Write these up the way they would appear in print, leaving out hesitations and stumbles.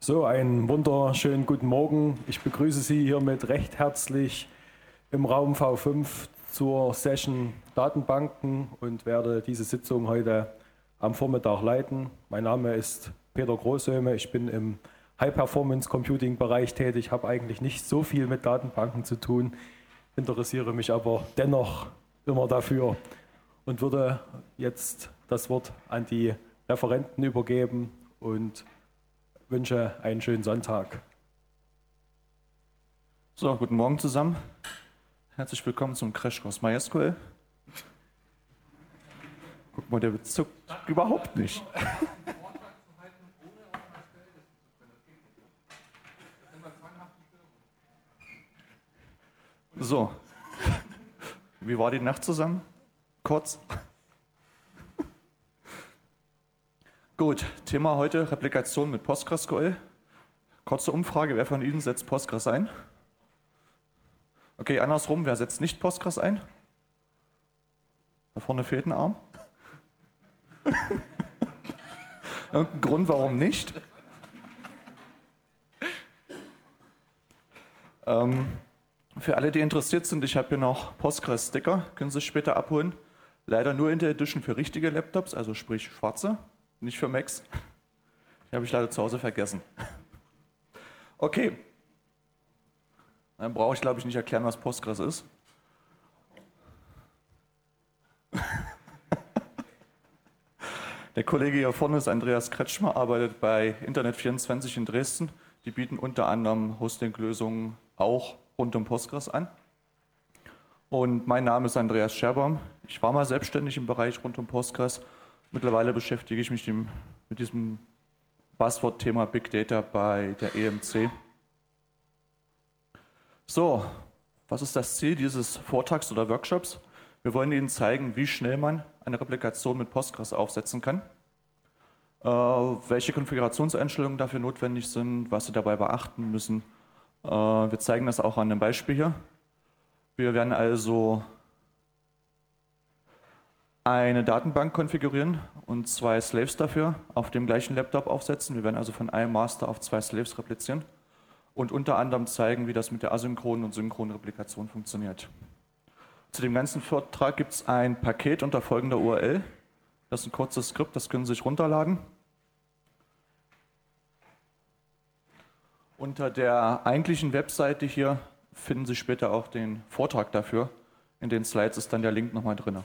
So, einen wunderschönen guten Morgen. Ich begrüße Sie hiermit recht herzlich im Raum V5 zur Session Datenbanken und werde diese Sitzung heute am Vormittag leiten. Mein Name ist Peter Großhöhme, ich bin im High-Performance-Computing-Bereich tätig, habe eigentlich nicht so viel mit Datenbanken zu tun, interessiere mich aber dennoch immer dafür und würde jetzt das Wort an die Referenten übergeben und wünsche einen schönen Sonntag. So, guten Morgen zusammen. Herzlich willkommen zum Crashkurs MySQL. Guck mal, der zuckt überhaupt nicht. So, wie war die Nacht zusammen? Kurz. Gut, Thema heute Replikation mit PostgreSQL. Kurze Umfrage, wer von Ihnen setzt Postgres ein? Okay, andersrum, wer setzt nicht Postgres ein? Da vorne fehlt ein Arm. Irgendein Grund, warum nicht? Für alle, die interessiert sind, ich habe hier noch Postgres-Sticker, können Sie später abholen. Leider nur in der Edition für richtige Laptops, also sprich schwarze, nicht für Macs. Die habe ich leider zu Hause vergessen. Okay. Dann brauche ich, glaube ich, nicht erklären, was Postgres ist. Der Kollege hier vorne ist Andreas Kretschmer, arbeitet bei Internet24 in Dresden. Die bieten unter anderem Hosting-Lösungen auch rund um Postgres an. Und mein Name ist Andreas Scherbaum. Ich war mal selbstständig im Bereich rund um Postgres. Mittlerweile beschäftige ich mich mit diesem Buzzword-Thema Big Data bei der EMC. So, was ist das Ziel dieses Vortrags oder Workshops? Wir wollen Ihnen zeigen, wie schnell man eine Replikation mit Postgres aufsetzen kann, welche Konfigurationseinstellungen dafür notwendig sind, was Sie dabei beachten müssen. Wir zeigen das auch an einem Beispiel hier. Wir werden also eine Datenbank konfigurieren und 2 Slaves dafür auf dem gleichen Laptop aufsetzen. Wir werden also von einem Master auf 2 Slaves replizieren und unter anderem zeigen, wie das mit der asynchronen und synchronen Replikation funktioniert. Zu dem ganzen Vortrag gibt es ein Paket unter folgender URL. Das ist ein kurzes Skript, das können Sie sich runterladen. Unter der eigentlichen Webseite hier finden Sie später auch den Vortrag dafür. In den Slides ist dann der Link nochmal drin.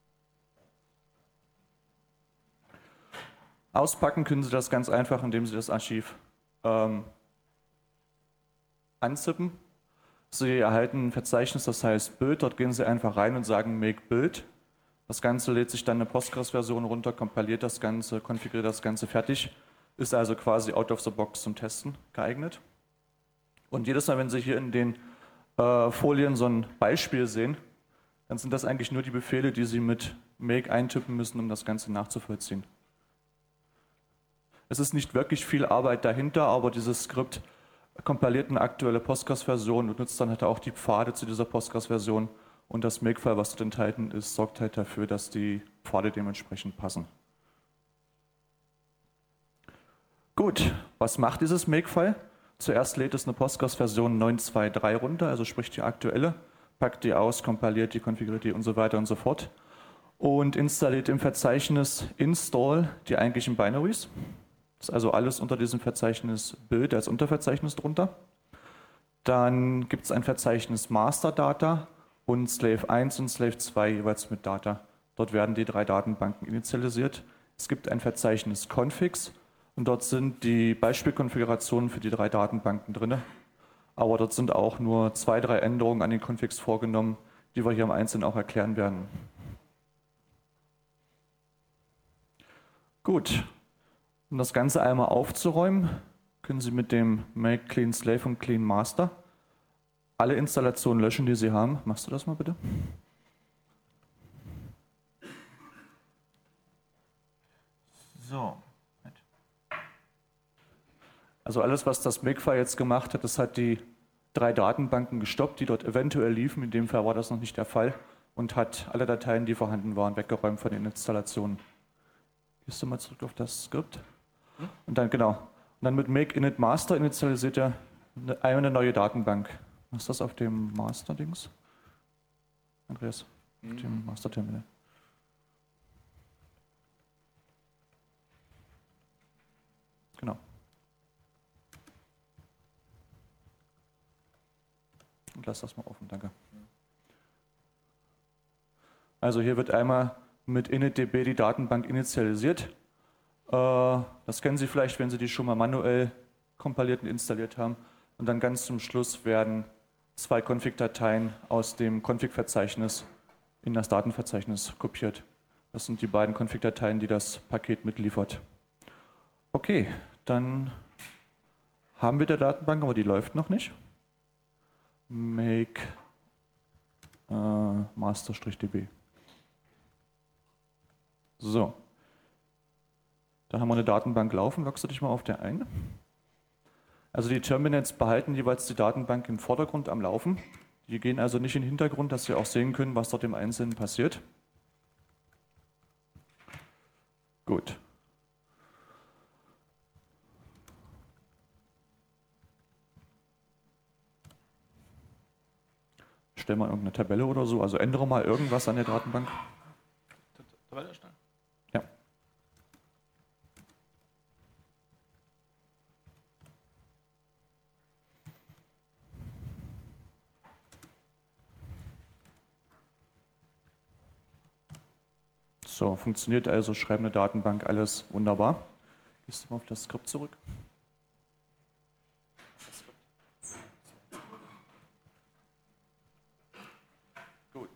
Auspacken können Sie das ganz einfach, indem Sie das Archiv anzippen. Sie erhalten ein Verzeichnis, das heißt Build. Dort gehen Sie einfach rein und sagen Make Build. Das Ganze lädt sich dann eine Postgres-Version runter, kompiliert das Ganze, konfiguriert das Ganze fertig. Ist also quasi out of the box zum Testen geeignet. Und jedes Mal, wenn Sie hier in den Folien so ein Beispiel sehen, dann sind das eigentlich nur die Befehle, die Sie mit Make eintippen müssen, um das Ganze nachzuvollziehen. Es ist nicht wirklich viel Arbeit dahinter, aber dieses Skript kompiliert eine aktuelle Postgres-Version und nutzt dann halt auch die Pfade zu dieser Postgres-Version. Und das Makefile, was dort enthalten ist, sorgt halt dafür, dass die Pfade dementsprechend passen. Gut, was macht dieses Makefile? Zuerst lädt es eine Postgres-Version 9.2.3 runter, also sprich die aktuelle, packt die aus, kompiliert die, konfiguriert die und so weiter und so fort. Und installiert im Verzeichnis install die eigentlichen Binaries. Das ist also alles unter diesem Verzeichnis Build als Unterverzeichnis drunter. Dann gibt es ein Verzeichnis Master Data und Slave 1 und Slave 2 jeweils mit Data. Dort werden die 3 Datenbanken initialisiert. Es gibt ein Verzeichnis Configs und dort sind die Beispielkonfigurationen für die 3 Datenbanken drin. Aber dort sind auch nur 2, 3 Änderungen an den Configs vorgenommen, die wir hier im Einzelnen auch erklären werden. Gut. Um das Ganze einmal aufzuräumen, können Sie mit dem Make Clean Slave und Clean Master alle Installationen löschen, die Sie haben. Machst du das mal bitte? So. Also alles, was das Makefile jetzt gemacht hat, das hat die 3 Datenbanken gestoppt, die dort eventuell liefen. In dem Fall war das noch nicht der Fall und hat alle Dateien, die vorhanden waren, weggeräumt von den Installationen. Gehst du mal zurück auf das Skript? Und dann genau. dann mit make init master initialisiert er eine neue Datenbank. Was ist das auf dem Master-Dings? Andreas, auf dem Master-Terminal. Genau. Und lass das mal offen, danke. Also hier wird einmal mit initdb die Datenbank initialisiert. Das kennen Sie vielleicht, wenn Sie die schon mal manuell kompiliert und installiert haben. Und dann ganz zum Schluss werden 2 Config-Dateien aus dem Config-Verzeichnis in das Datenverzeichnis kopiert. Das sind die beiden Config-Dateien, die das Paket mitliefert. Okay, dann haben wir die Datenbank, aber die läuft noch nicht. Make master-db. So. Da haben wir eine Datenbank laufen. Loggst du dich mal auf der ein? Also die Terminals behalten jeweils die Datenbank im Vordergrund am Laufen. Die gehen also nicht in den Hintergrund, dass Sie auch sehen können, was dort im Einzelnen passiert. Gut. Stell mal irgendeine Tabelle oder so, also ändere mal irgendwas an der Datenbank. Tabelle erstellen? Ja. So, funktioniert also, schreiben eine Datenbank, alles wunderbar. Gehst du mal auf das Skript zurück? Gut.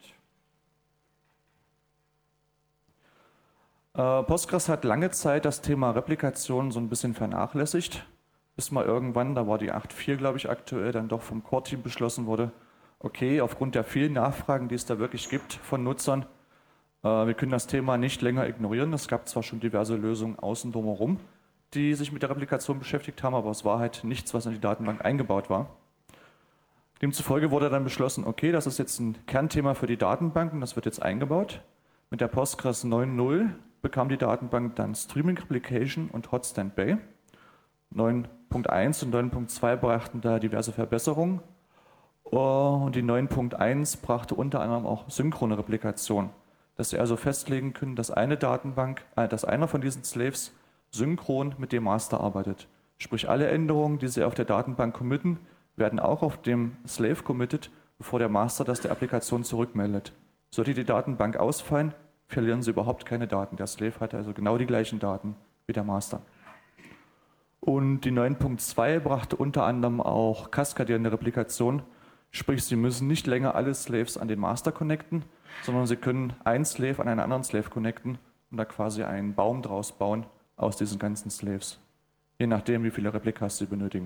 Postgres hat lange Zeit das Thema Replikation so ein bisschen vernachlässigt, bis mal irgendwann, da war die 8.4 glaube ich aktuell, dann doch vom Core-Team beschlossen wurde, okay, aufgrund der vielen Nachfragen, die es da wirklich gibt von Nutzern, wir können das Thema nicht länger ignorieren. Es gab zwar schon diverse Lösungen außen drumherum, die sich mit der Replikation beschäftigt haben, aber es war halt nichts, was in die Datenbank eingebaut war. Demzufolge wurde dann beschlossen, okay, das ist jetzt ein Kernthema für die Datenbanken, das wird jetzt eingebaut. Mit der Postgres 9.0 bekam die Datenbank dann Streaming Replication und Hot Standby. 9.1 und 9.2 brachten da diverse Verbesserungen. Und die 9.1 brachte unter anderem auch synchrone Replikation, dass Sie also festlegen können, dass dass einer von diesen Slaves synchron mit dem Master arbeitet. Sprich, alle Änderungen, die Sie auf der Datenbank committen, werden auch auf dem Slave committed, bevor der Master das der Applikation zurückmeldet. Sollte die Datenbank ausfallen, verlieren Sie überhaupt keine Daten. Der Slave hat also genau die gleichen Daten wie der Master. Und die 9.2 brachte unter anderem auch kaskadierende Replikation, sprich, Sie müssen nicht länger alle Slaves an den Master connecten, sondern Sie können einen Slave an einen anderen Slave connecten und da quasi einen Baum draus bauen aus diesen ganzen Slaves, je nachdem, wie viele Replikas Sie benötigen.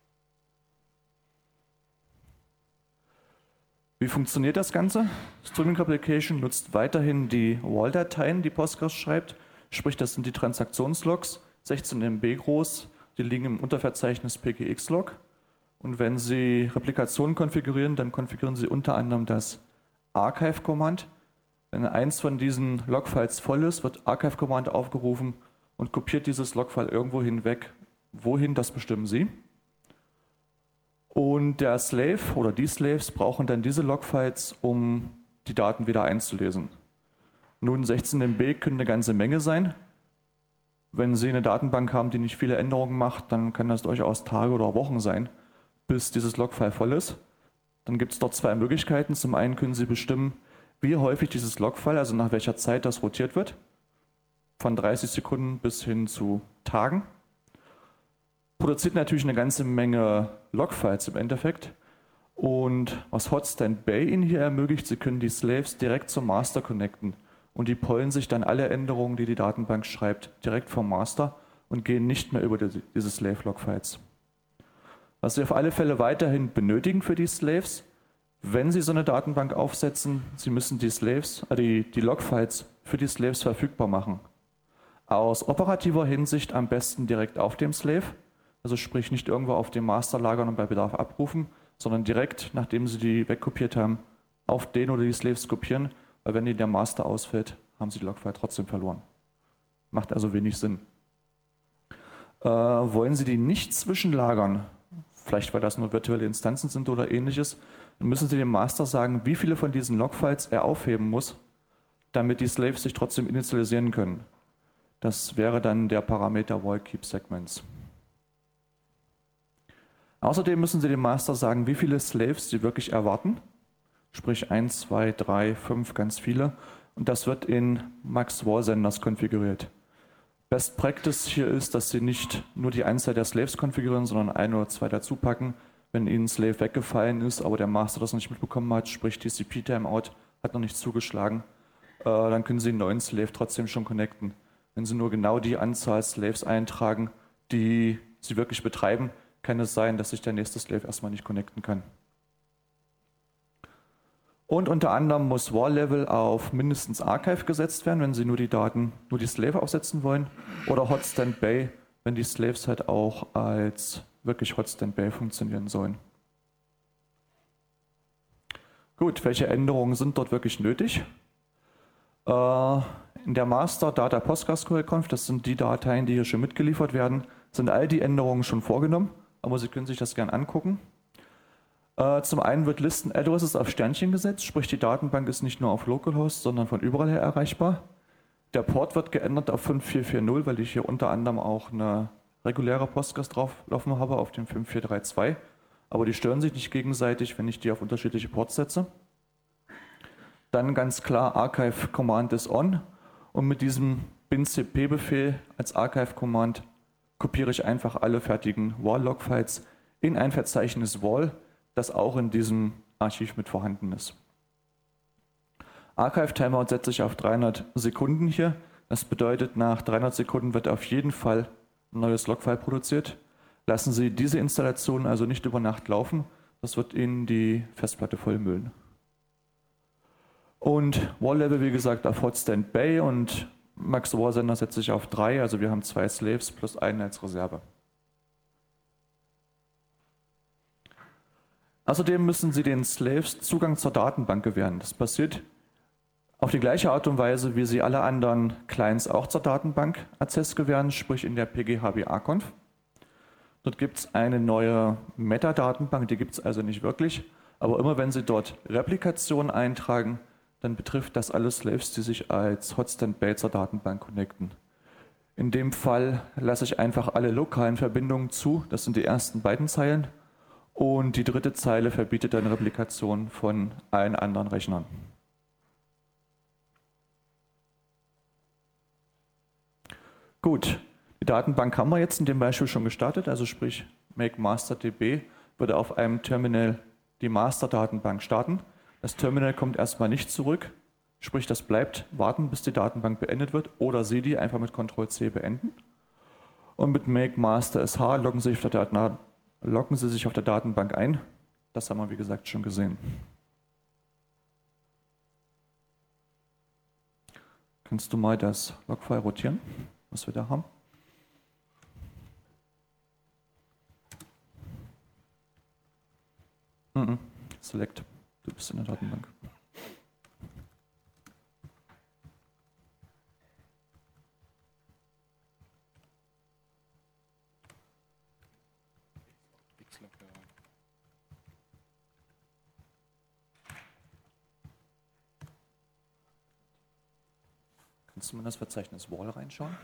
Wie funktioniert das Ganze? Streaming Replication nutzt weiterhin die WAL-Dateien, die Postgres schreibt, sprich, das sind die Transaktionslogs, 16 MB groß, die liegen im Unterverzeichnis PGX-Log. Und wenn Sie Replikationen konfigurieren, dann konfigurieren Sie unter anderem das Archive-Command. Wenn eins von diesen Logfiles voll ist, wird Archive-Command aufgerufen und kopiert dieses Logfile irgendwo hinweg. Wohin, das bestimmen Sie. Und der Slave oder die Slaves brauchen dann diese Logfiles, um die Daten wieder einzulesen. Nun, 16 MB können eine ganze Menge sein. Wenn Sie eine Datenbank haben, die nicht viele Änderungen macht, dann kann das durchaus Tage oder Wochen sein, bis dieses Logfile voll ist. Dann gibt es dort 2 Möglichkeiten. Zum einen können Sie bestimmen, wie häufig dieses Logfile, also nach welcher Zeit das rotiert wird. Von 30 Sekunden bis hin zu Tagen. Produziert natürlich eine ganze Menge Logfiles im Endeffekt. Und was Hot Standby Ihnen hier ermöglicht, Sie können die Slaves direkt zum Master connecten. Und die pollen sich dann alle Änderungen, die die Datenbank schreibt, direkt vom Master und gehen nicht mehr über diese Slave-Logfiles. Was Sie auf alle Fälle weiterhin benötigen für die Slaves, wenn Sie so eine Datenbank aufsetzen, Sie müssen die Logfiles für die Slaves verfügbar machen. Aus operativer Hinsicht am besten direkt auf dem Slave, also sprich nicht irgendwo auf dem Master lagern und bei Bedarf abrufen, sondern direkt, nachdem Sie die wegkopiert haben, auf den oder die Slaves kopieren, weil wenn der Master ausfällt, haben Sie die Logfile trotzdem verloren. Macht also wenig Sinn. Wollen Sie die nicht zwischenlagern, vielleicht weil das nur virtuelle Instanzen sind oder ähnliches, dann müssen Sie dem Master sagen, wie viele von diesen Logfiles er aufheben muss, damit die Slaves sich trotzdem initialisieren können. Das wäre dann der Parameter Wall Keep Segments. Außerdem müssen Sie dem Master sagen, wie viele Slaves Sie wirklich erwarten, sprich 1, 2, 3, 5, ganz viele. Und das wird in Max Wall Senders konfiguriert. Best Practice hier ist, dass Sie nicht nur die Anzahl der Slaves konfigurieren, sondern ein oder zwei dazu packen. Wenn Ihnen ein Slave weggefallen ist, aber der Master das nicht mitbekommen hat, sprich TCP-Timeout hat noch nicht zugeschlagen, dann können Sie einen neuen Slave trotzdem schon connecten. Wenn Sie nur genau die Anzahl Slaves eintragen, die Sie wirklich betreiben, kann es sein, dass sich der nächste Slave erstmal nicht connecten kann. Und unter anderem muss Wall-Level auf mindestens Archive gesetzt werden, wenn Sie nur die Daten, nur die Slave aufsetzen wollen. Oder Hot Standby, wenn die Slaves halt auch als wirklich Hot Standby funktionieren sollen. Gut, welche Änderungen sind dort wirklich nötig? In der Master Data PostgreSQL-Conf, das sind die Dateien, die hier schon mitgeliefert werden, sind all die Änderungen schon vorgenommen, aber Sie können sich das gern angucken. Zum einen wird Listen-Addresses auf Sternchen gesetzt, sprich die Datenbank ist nicht nur auf Localhost, sondern von überall her erreichbar. Der Port wird geändert auf 5440, weil ich hier unter anderem auch eine reguläre Postgres drauf laufen habe auf dem 5432, aber die stören sich nicht gegenseitig, wenn ich die auf unterschiedliche Ports setze. Dann ganz klar Archive Command ist on und mit diesem bin-cp-Befehl als Archive Command kopiere ich einfach alle fertigen Wall-Log-Files in ein Verzeichnis Wall, das auch in diesem Archiv mit vorhanden ist. Archive Timeout setze ich auf 300 Sekunden hier. Das bedeutet, nach 300 Sekunden wird auf jeden Fall ein neues Logfile produziert. Lassen Sie diese Installation also nicht über Nacht laufen, das wird Ihnen die Festplatte vollmüllen. Und Wall-Level, wie gesagt, auf Hot Standby und Max Wall Sender setze ich auf 3, also wir haben 2 Slaves plus einen als Reserve. Außerdem müssen Sie den Slaves Zugang zur Datenbank gewähren. Das passiert auf die gleiche Art und Weise, wie Sie alle anderen Clients auch zur Datenbank Access gewähren, sprich in der PGHBA-Conf. Dort gibt es eine neue Metadatenbank, die gibt es also nicht wirklich, aber immer wenn Sie dort Replikationen eintragen, dann betrifft das alle Slaves, die sich als Hot Standby zur Datenbank connecten. In dem Fall lasse ich einfach alle lokalen Verbindungen zu, das sind die ersten beiden Zeilen. Und die dritte Zeile verbietet dann Replikation von allen anderen Rechnern. Gut, die Datenbank haben wir jetzt in dem Beispiel schon gestartet, also sprich make master.db würde auf einem Terminal die Master-Datenbank starten. Das Terminal kommt erstmal nicht zurück, sprich das bleibt warten, bis die Datenbank beendet wird oder Sie die einfach mit Ctrl+C beenden. Und mit make master.sh loggen Sie sich auf der Datenbank ein. Das haben wir, wie gesagt, schon gesehen. Kannst du mal das Logfile rotieren, was wir da haben? Select. Du bist in der Datenbank. Kannst du mal in das Verzeichnis Wall reinschauen?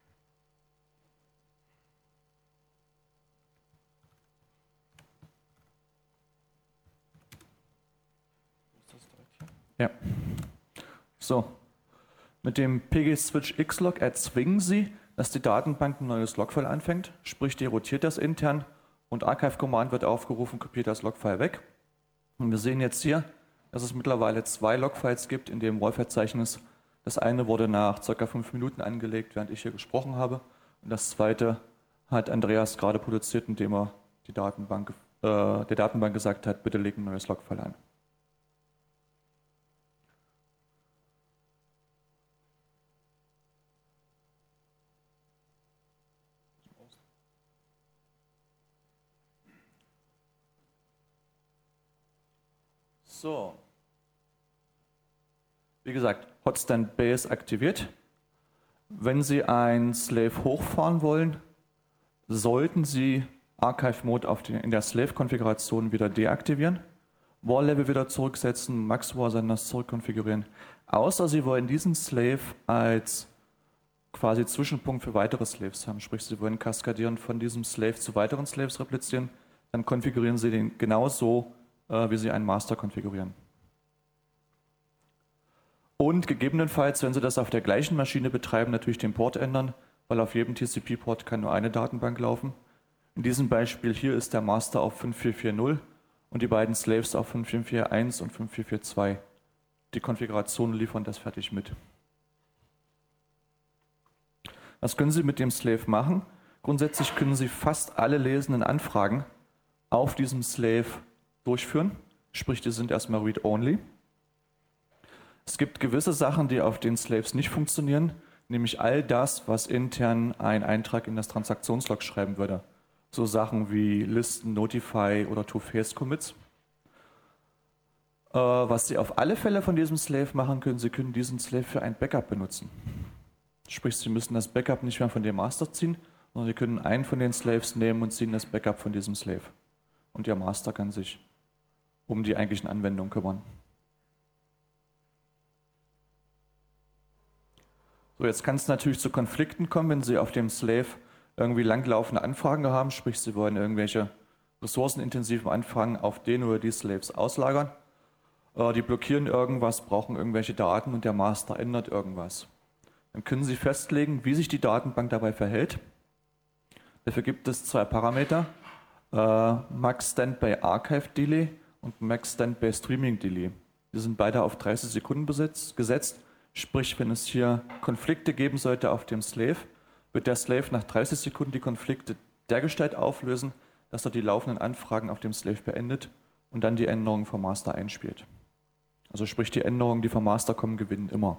Ja. So. Mit dem pg-switch-xlog erzwingen Sie, dass die Datenbank ein neues Logfile anfängt, sprich die rotiert das intern und Archive-Command wird aufgerufen, kopiert das Logfile weg. Und wir sehen jetzt hier, dass es mittlerweile 2 Logfiles gibt in dem Wall-Verzeichnis. Das eine wurde nach ca. 5 Minuten angelegt, während ich hier gesprochen habe. Und das zweite hat Andreas gerade produziert, indem er der Datenbank gesagt hat, bitte leg ein neues Logfile an. So. Wie gesagt, Hot Standby ist aktiviert. Wenn Sie ein Slave hochfahren wollen, sollten Sie Archive Mode in der Slave-Konfiguration wieder deaktivieren, War-Level wieder zurücksetzen, Max-War-Senders zurückkonfigurieren, außer Sie wollen diesen Slave als quasi Zwischenpunkt für weitere Slaves haben, sprich Sie wollen kaskadieren von diesem Slave zu weiteren Slaves replizieren, dann konfigurieren Sie den genauso, wie Sie einen Master konfigurieren. Und gegebenenfalls, wenn Sie das auf der gleichen Maschine betreiben, natürlich den Port ändern, weil auf jedem TCP-Port kann nur eine Datenbank laufen. In diesem Beispiel hier ist der Master auf 5440 und die beiden Slaves auf 5441 und 5442. Die Konfigurationen liefern das fertig mit. Was können Sie mit dem Slave machen? Grundsätzlich können Sie fast alle lesenden Anfragen auf diesem Slave durchführen, sprich, die sind erstmal read-only. Es gibt gewisse Sachen, die auf den Slaves nicht funktionieren, nämlich all das, was intern ein Eintrag in das Transaktionslog schreiben würde. So Sachen wie Listen, Notify oder Two-Phase-Commits. Was Sie auf alle Fälle von diesem Slave machen können, Sie können diesen Slave für ein Backup benutzen. Sprich, Sie müssen das Backup nicht mehr von dem Master ziehen, sondern Sie können einen von den Slaves nehmen und ziehen das Backup von diesem Slave. Und Ihr Master kann sich um die eigentlichen Anwendungen kümmern. So, jetzt kann es natürlich zu Konflikten kommen, wenn Sie auf dem Slave irgendwie langlaufende Anfragen haben, sprich, Sie wollen irgendwelche ressourcenintensiven Anfragen auf den oder die Slaves auslagern. Die blockieren irgendwas, brauchen irgendwelche Daten und der Master ändert irgendwas. Dann können Sie festlegen, wie sich die Datenbank dabei verhält. Dafür gibt es zwei Parameter, Max Standby Archive Delay und Max Standby Streaming Delay. Die sind beide auf 30 Sekunden gesetzt. Sprich, wenn es hier Konflikte geben sollte auf dem Slave, wird der Slave nach 30 Sekunden die Konflikte dergestalt auflösen, dass er die laufenden Anfragen auf dem Slave beendet und dann die Änderungen vom Master einspielt. Also sprich, die Änderungen, die vom Master kommen, gewinnen immer.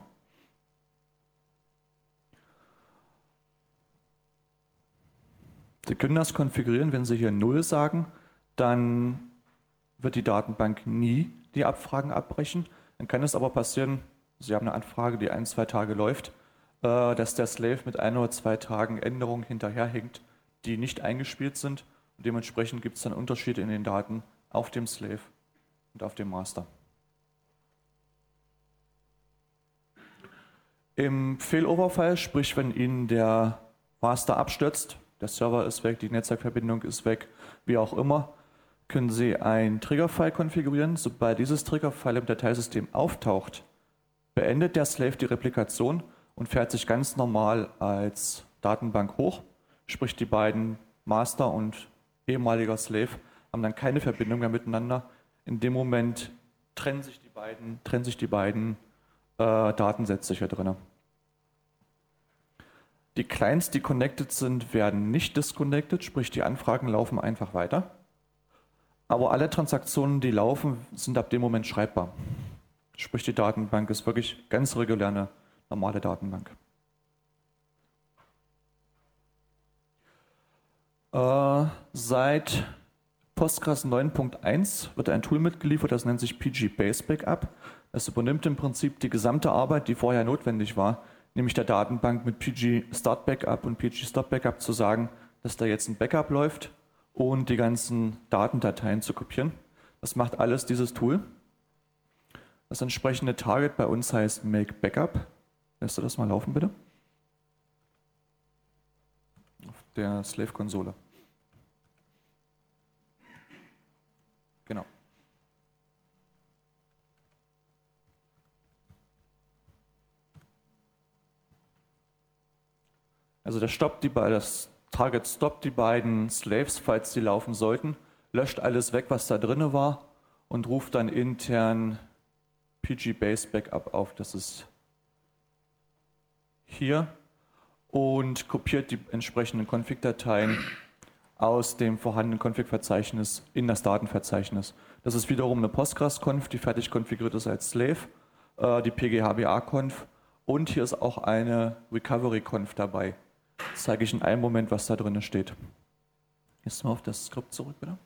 Sie können das konfigurieren, wenn Sie hier 0 sagen, dann wird die Datenbank nie die Abfragen abbrechen. Dann kann es aber passieren, Sie haben eine Anfrage, die 1-2 Tage läuft, dass der Slave mit 1 oder 2 Tagen Änderungen hinterherhinkt, die nicht eingespielt sind. Und dementsprechend gibt es dann Unterschiede in den Daten auf dem Slave und auf dem Master. Im Failover-Fall, sprich wenn Ihnen der Master abstürzt, der Server ist weg, die Netzwerkverbindung ist weg, wie auch immer, können Sie ein Trigger-File konfigurieren. Sobald dieses Trigger-File im Dateisystem auftaucht, beendet der Slave die Replikation und fährt sich ganz normal als Datenbank hoch. Sprich, die beiden Master und ehemaliger Slave haben dann keine Verbindung mehr miteinander. In dem Moment trennen sich die beiden Datensätze hier drin. Die Clients, die connected sind, werden nicht disconnected, sprich die Anfragen laufen einfach weiter. Aber alle Transaktionen, die laufen, sind ab dem Moment schreibbar. Sprich, die Datenbank ist wirklich ganz regulär eine normale Datenbank. Seit Postgres 9.1 wird ein Tool mitgeliefert, das nennt sich PG Base Backup. Das übernimmt im Prinzip die gesamte Arbeit, die vorher notwendig war, nämlich der Datenbank mit PG Start Backup und PG Stop Backup zu sagen, dass da jetzt ein Backup läuft und die ganzen Datendateien zu kopieren. Das macht alles dieses Tool. Das entsprechende Target bei uns heißt Make Backup. Lässt du das mal laufen, bitte? Auf der Slave-Konsole. Genau. Also das Target stoppt die beiden Slaves, falls sie laufen sollten, löscht alles weg, was da drin war und ruft dann intern PG Base Backup auf. Das ist hier und kopiert die entsprechenden Config-Dateien aus dem vorhandenen Config-Verzeichnis in das Datenverzeichnis. Das ist wiederum eine Postgres-Conf, die fertig konfiguriert ist als Slave, die PGHBA-Conf und hier ist auch eine Recovery-Conf dabei. Das zeige ich in einem Moment, was da drin steht. Jetzt mal auf das Skript zurück, bitte.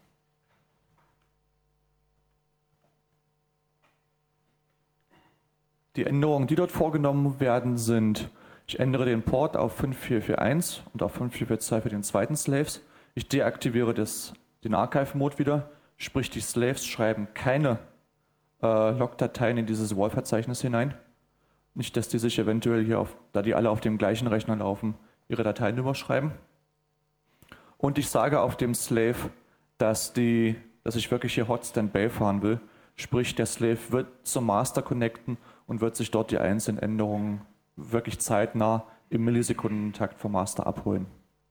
Die Änderungen, die dort vorgenommen werden, sind Ich ändere den Port auf 5441 und auf 5442 für den zweiten Slaves. Ich deaktiviere den Archive-Mode wieder, sprich die Slaves schreiben keine Log-Dateien in dieses Wall-Verzeichnis hinein. Nicht, dass die sich eventuell hier, da die alle auf dem gleichen Rechner laufen, ihre Dateien überschreiben. Und ich sage auf dem Slave, dass ich wirklich hier Hot Standby fahren will. Sprich, der Slave wird zum Master connecten und wird sich dort die einzelnen Änderungen wirklich zeitnah im Millisekundentakt vom Master abholen.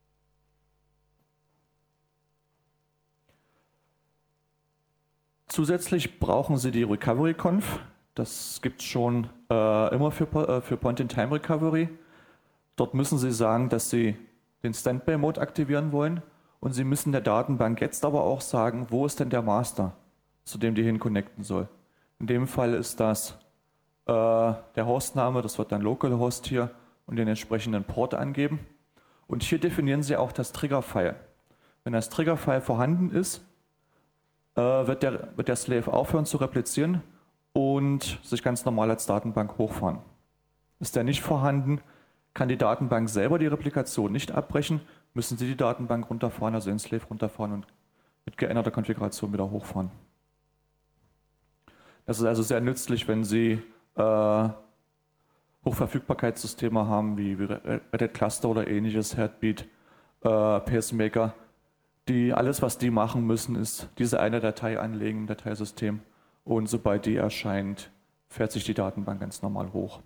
Zusätzlich brauchen Sie die Recovery Conf. Das gibt es schon immer für Point-in-Time-Recovery. Dort müssen Sie sagen, dass Sie den Standby-Mode aktivieren wollen und Sie müssen der Datenbank jetzt aber auch sagen, wo ist denn der Master, zu dem die hin connecten soll. In dem Fall ist das der Hostname, das wird dann Localhost hier und den entsprechenden Port angeben. Und hier definieren Sie auch das Trigger-File. Wenn das Trigger-File vorhanden ist, wird der Slave aufhören zu replizieren und sich ganz normal als Datenbank hochfahren. Ist der nicht vorhanden, kann die Datenbank selber die Replikation nicht abbrechen, müssen Sie die Datenbank runterfahren, also den Slave runterfahren und mit geänderter Konfiguration wieder hochfahren. Das ist also sehr nützlich, wenn Sie Hochverfügbarkeitssysteme haben, wie Red Hat Cluster oder ähnliches, Heartbeat, Pacemaker. Alles, was die machen müssen, ist diese eine Datei anlegen im Dateisystem und sobald die erscheint, fährt sich die Datenbank ganz normal hoch.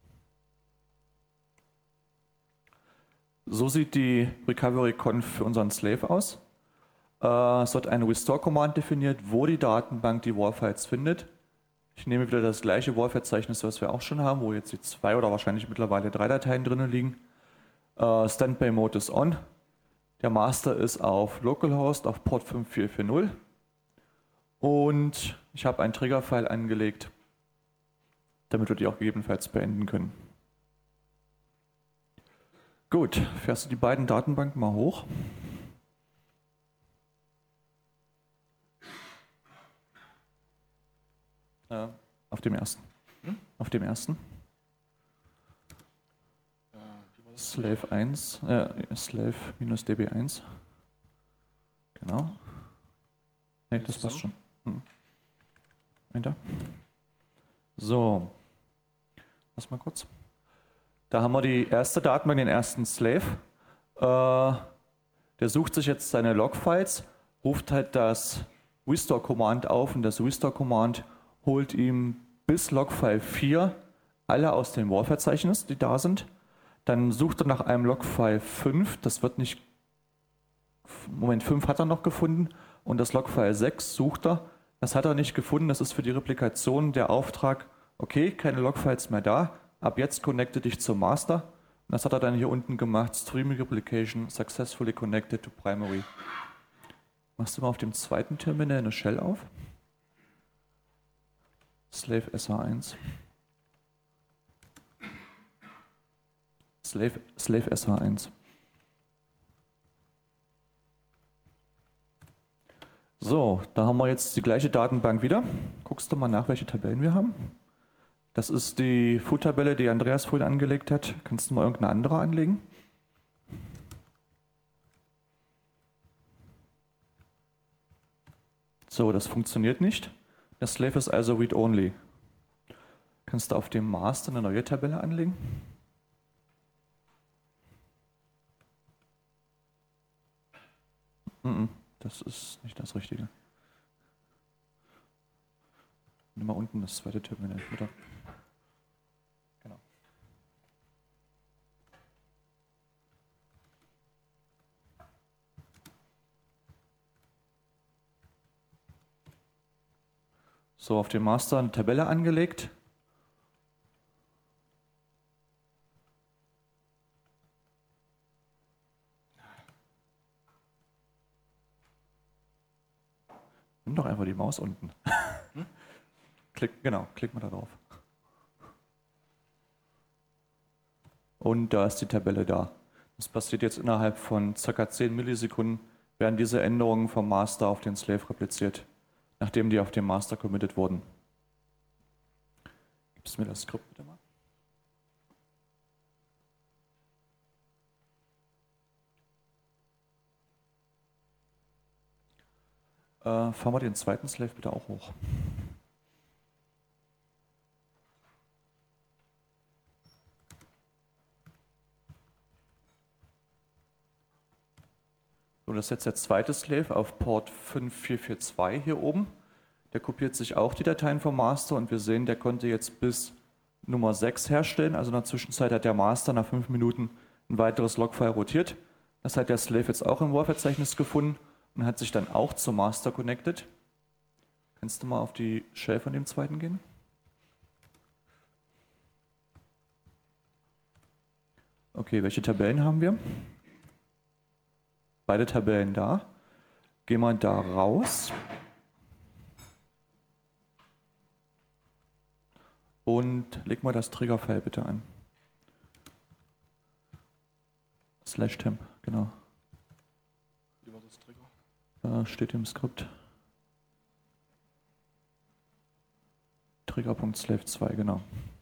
So sieht die Recovery Conf für unseren Slave aus. Es wird eine Restore-Command definiert, wo die Datenbank die WAR-Files findet. Ich nehme wieder das gleiche WAR-Verzeichnis, was wir auch schon haben, wo jetzt die 2 oder wahrscheinlich mittlerweile 3 Dateien drin liegen. Standby-Mode ist on. Der Master ist auf Localhost auf Port 5440 und ich habe einen Trigger-File angelegt, damit wir die auch gegebenenfalls beenden können. Gut, fährst du die beiden Datenbanken mal hoch. Auf dem ersten. Auf dem ersten. Slave 1, Slave-DB1. Genau. Ne, das passt schon. Enter. So. Lass mal kurz. Da haben wir die erste Datenbank, den ersten Slave. Der sucht sich jetzt seine Logfiles, ruft halt das Restore-Command auf und das Restore-Command holt ihm bis Logfile 4 alle aus dem WAR-Verzeichnis, die da sind. Dann sucht er nach einem Logfile 5, das wird nicht, Moment, 5 hat er noch gefunden und das Logfile 6 sucht er, das hat er nicht gefunden, das ist für die Replikation der Auftrag, okay, keine Logfiles mehr da, ab jetzt connecte dich zum Master und das hat er dann hier unten gemacht, Streaming Replication successfully connected to primary. Machst du mal auf dem zweiten Terminal eine Shell auf? Slave SH1. Slave SH1. So, da haben wir jetzt die gleiche Datenbank wieder. Guckst du mal nach, welche Tabellen wir haben. Das ist die Food-Tabelle, die Andreas vorhin angelegt hat. Kannst du mal irgendeine andere anlegen? So, das funktioniert nicht. Der Slave ist also read-only. Kannst du auf dem Master eine neue Tabelle anlegen? Das ist nicht das Richtige. Nimm mal unten das zweite Terminal, bitte. Genau. So, auf dem Master eine Tabelle angelegt. Nimm doch einfach die Maus unten. Klick mal da drauf. Und da ist die Tabelle da. Das passiert jetzt innerhalb von ca. 10 Millisekunden, werden diese Änderungen vom Master auf den Slave repliziert, nachdem die auf dem Master committed wurden. Gibst du mir das Skript bitte mal? Fahren wir den zweiten Slave bitte auch hoch. So, das ist jetzt der zweite Slave auf Port 5442 hier oben. Der kopiert sich auch die Dateien vom Master und wir sehen, der konnte jetzt bis Nummer 6 herstellen. Also in der Zwischenzeit hat der Master nach 5 Minuten ein weiteres Logfile rotiert. Das hat der Slave jetzt auch im WAR-Verzeichnis gefunden und hat sich dann auch zum Master connected. Kannst du mal auf die Shell von dem zweiten gehen? Okay, welche Tabellen haben wir? Beide Tabellen da. Gehen wir da raus. Und leg mal das Trigger-File bitte an. /temp, genau. Wie war das Trigger? Steht im Skript. Trigger.slave2, genau.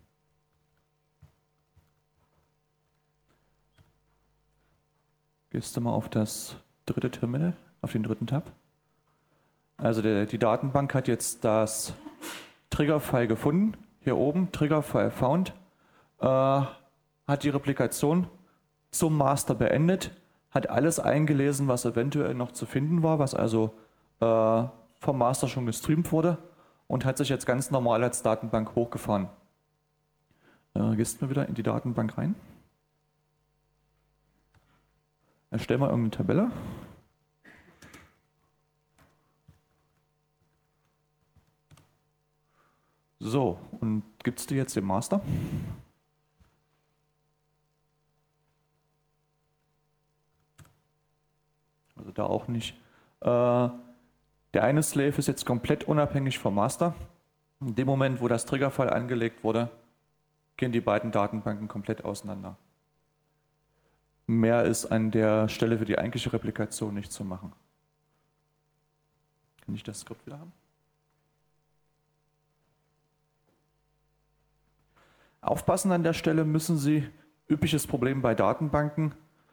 Gehst du mal auf das dritte Terminal, auf den dritten Tab. Also die Datenbank hat jetzt das Trigger-File gefunden. Hier oben, Trigger-File found. Hat die Replikation zum Master beendet. Hat alles eingelesen, was eventuell noch zu finden war, was also vom Master schon gestreamt wurde. Und hat sich jetzt ganz normal als Datenbank hochgefahren. Gehst du mal wieder in die Datenbank rein. Erstell mal irgendeine Tabelle. So, und gibt es die jetzt im Master? Also da auch nicht. Der eine Slave ist jetzt komplett unabhängig vom Master. In dem Moment, wo das Triggerfile angelegt wurde, gehen die beiden Datenbanken komplett auseinander. Mehr ist an der Stelle für die eigentliche Replikation nicht zu machen. Kann ich das Skript wieder haben? Aufpassen an der Stelle müssen Sie, übliches Problem bei Datenbanken,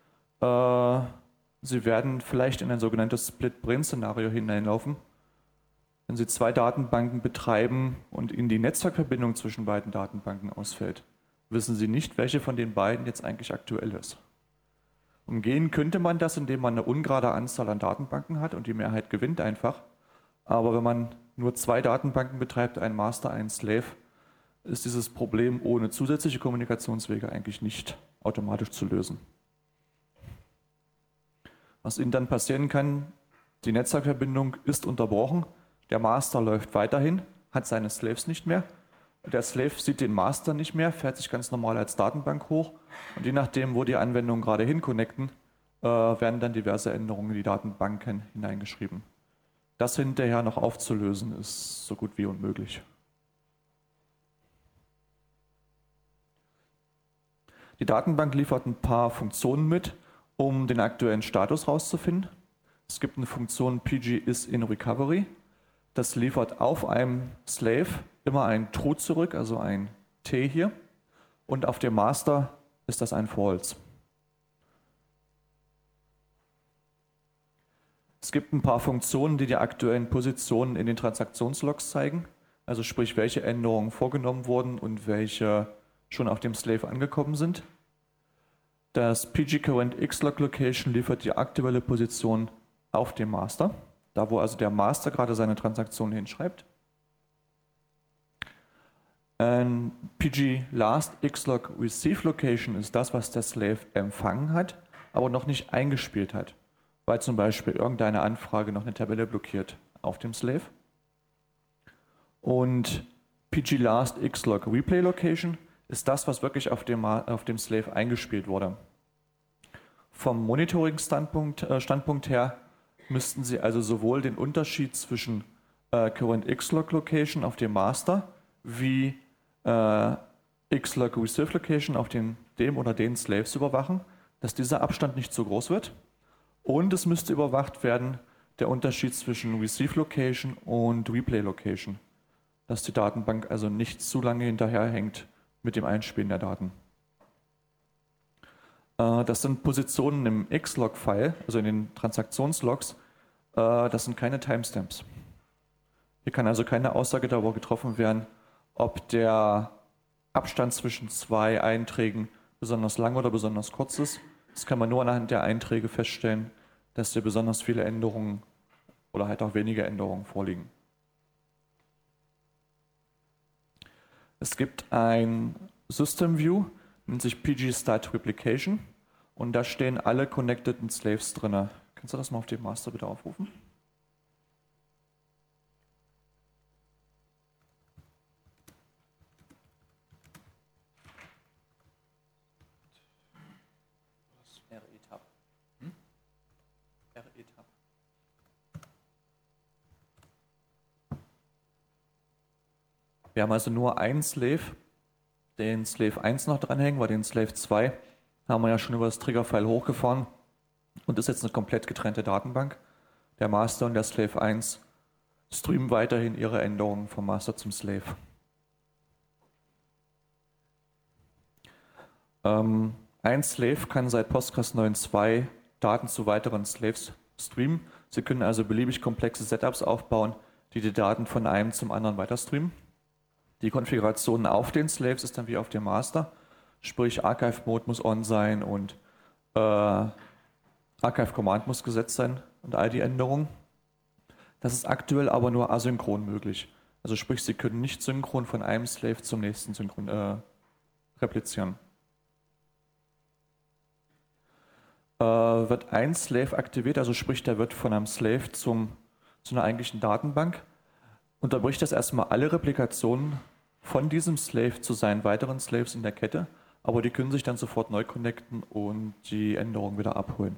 Sie werden vielleicht in ein sogenanntes Split-Brain-Szenario hineinlaufen. Wenn Sie zwei Datenbanken betreiben und Ihnen die Netzwerkverbindung zwischen beiden Datenbanken ausfällt, wissen Sie nicht, welche von den beiden jetzt eigentlich aktuell ist. Umgehen könnte man das, indem man eine ungerade Anzahl an Datenbanken hat und die Mehrheit gewinnt einfach. Aber wenn man nur zwei Datenbanken betreibt, ein Master, ein Slave, ist dieses Problem ohne zusätzliche Kommunikationswege eigentlich nicht automatisch zu lösen. Was Ihnen dann passieren kann, die Netzwerkverbindung ist unterbrochen, der Master läuft weiterhin, hat seine Slaves nicht mehr, der Slave sieht den Master nicht mehr, fährt sich ganz normal als Datenbank hoch und je nachdem, wo die Anwendungen gerade hinconnecten, werden dann diverse Änderungen in die Datenbanken hineingeschrieben. Das hinterher noch aufzulösen, ist so gut wie unmöglich. Die Datenbank liefert ein paar Funktionen mit, um den aktuellen Status herauszufinden. Es gibt eine Funktion PG is in recovery. Das liefert auf einem Slave immer ein True zurück, also ein T hier. Und auf dem Master ist das ein False. Es gibt ein paar Funktionen, die die aktuellen Positionen in den Transaktionslogs zeigen. Also sprich, welche Änderungen vorgenommen wurden und welche schon auf dem Slave angekommen sind. Das PG-Current X-Log Location liefert die aktuelle Position auf dem Master, da wo also der Master gerade seine Transaktion hinschreibt. PG Last X-Log Receive Location ist das, was der Slave empfangen hat, aber noch nicht eingespielt hat, weil zum Beispiel irgendeine Anfrage noch eine Tabelle blockiert auf dem Slave. Und PG Last X-Log Replay Location ist das, was wirklich auf dem Slave eingespielt wurde. Vom Monitoring-Standpunkt her müssten Sie also sowohl den Unterschied zwischen Current X-Log Location auf dem Master wie X-Log Receive Location auf dem oder den Slaves überwachen, dass dieser Abstand nicht zu groß wird. Und es müsste überwacht werden der Unterschied zwischen Receive Location und Replay Location, dass die Datenbank also nicht zu lange hinterherhängt mit dem Einspielen der Daten. Das sind Positionen im X-Log-File, also in den Transaktionslogs, Das sind keine Timestamps. Hier kann also keine Aussage darüber getroffen werden, ob der Abstand zwischen zwei Einträgen besonders lang oder besonders kurz ist. Das kann man nur anhand der Einträge feststellen, dass hier besonders viele Änderungen oder halt auch wenige Änderungen vorliegen. Es gibt ein System View, nennt sich pg-start replication, und da stehen alle connected slaves drin. Kannst du das mal auf dem Master bitte aufrufen? RE-Tab. RE-Tab. Wir haben also nur einen Slave, den Slave 1 noch dranhängen, weil den Slave 2 haben wir ja schon über das Trigger-File hochgefahren und ist jetzt eine komplett getrennte Datenbank. Der Master und der Slave 1 streamen weiterhin ihre Änderungen vom Master zum Slave. Ein Slave kann seit Postgres 9.2 Daten zu weiteren Slaves streamen. Sie können also beliebig komplexe Setups aufbauen, die die Daten von einem zum anderen weiter streamen. Die Konfiguration auf den Slaves ist dann wie auf dem Master, sprich Archive-Mode muss on sein und Archive-Command muss gesetzt sein und all die Änderungen. Das ist aktuell aber nur asynchron möglich. Also sprich, Sie können nicht synchron von einem Slave zum nächsten replizieren. Wird ein Slave aktiviert, also sprich, der wird von einem Slave zu einer eigentlichen Datenbank, unterbricht das erstmal alle Replikationen von diesem Slave zu seinen weiteren Slaves in der Kette, aber die können sich dann sofort neu connecten und die Änderungen wieder abholen.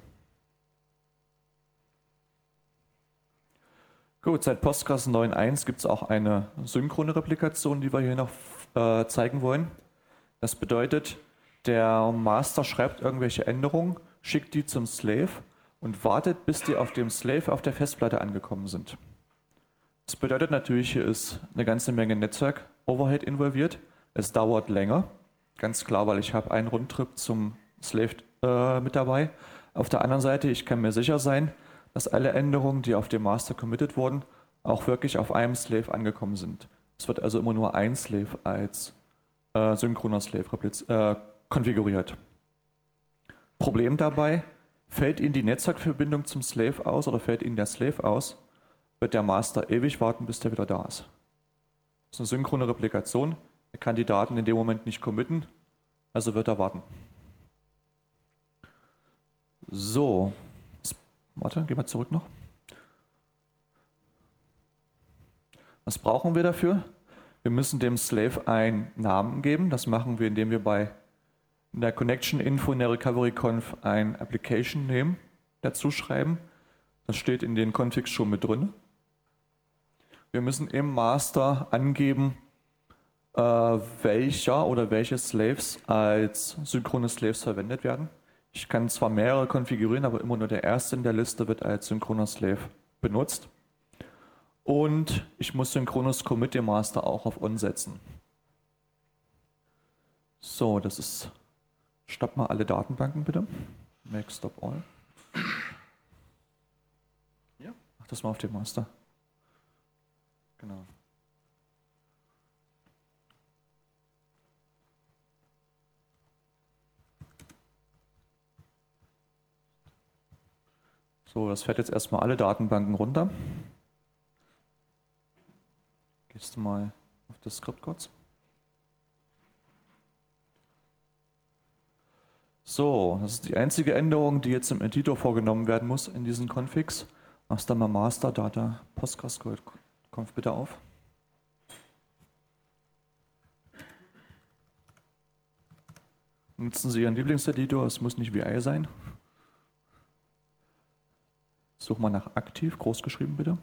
Gut, seit Postgres 9.1 gibt es auch eine synchrone Replikation, die wir hier noch zeigen wollen. Das bedeutet, der Master schreibt irgendwelche Änderungen, schickt die zum Slave und wartet, bis die auf dem Slave auf der Festplatte angekommen sind. Das bedeutet natürlich, hier ist eine ganze Menge Netzwerk-Overhead involviert. Es dauert länger, ganz klar, weil ich habe einen Rundtrip zum Slave mit dabei. Auf der anderen Seite, ich kann mir sicher sein, dass alle Änderungen, die auf dem Master committed wurden, auch wirklich auf einem Slave angekommen sind. Es wird also immer nur ein Slave als synchroner Slave konfiguriert. Problem dabei, fällt Ihnen die Netzwerkverbindung zum Slave aus oder fällt Ihnen der Slave aus, wird der Master ewig warten, bis der wieder da ist. Das ist eine synchrone Replikation. Er kann die Daten in dem Moment nicht committen, also wird er warten. So, warte, gehen wir zurück noch. Was brauchen wir dafür? Wir müssen dem Slave einen Namen geben. Das machen wir, indem wir in der Connection Info in der Recovery Conf ein Application Name dazu schreiben. Das steht in den Configs schon mit drin. Wir müssen im Master angeben, welcher oder welche Slaves als synchrone Slaves verwendet werden. Ich kann zwar mehrere konfigurieren, aber immer nur der erste in der Liste wird als synchroner Slave benutzt. Und ich muss synchrones Commit dem Master auch auf On setzen. So, das ist. Stopp mal alle Datenbanken bitte. Make stop all. Ja. Mach das mal auf dem Master. Genau. So, das fährt jetzt erstmal alle Datenbanken runter. Gehst du mal auf das Skript kurz. So, das ist die einzige Änderung, die jetzt im Editor vorgenommen werden muss in diesen Configs. Machst dann mal Master Data Postgres Conf bitte auf. Nutzen Sie Ihren Lieblingseditor, es muss nicht VI sein. Such mal nach aktiv, groß geschrieben bitte.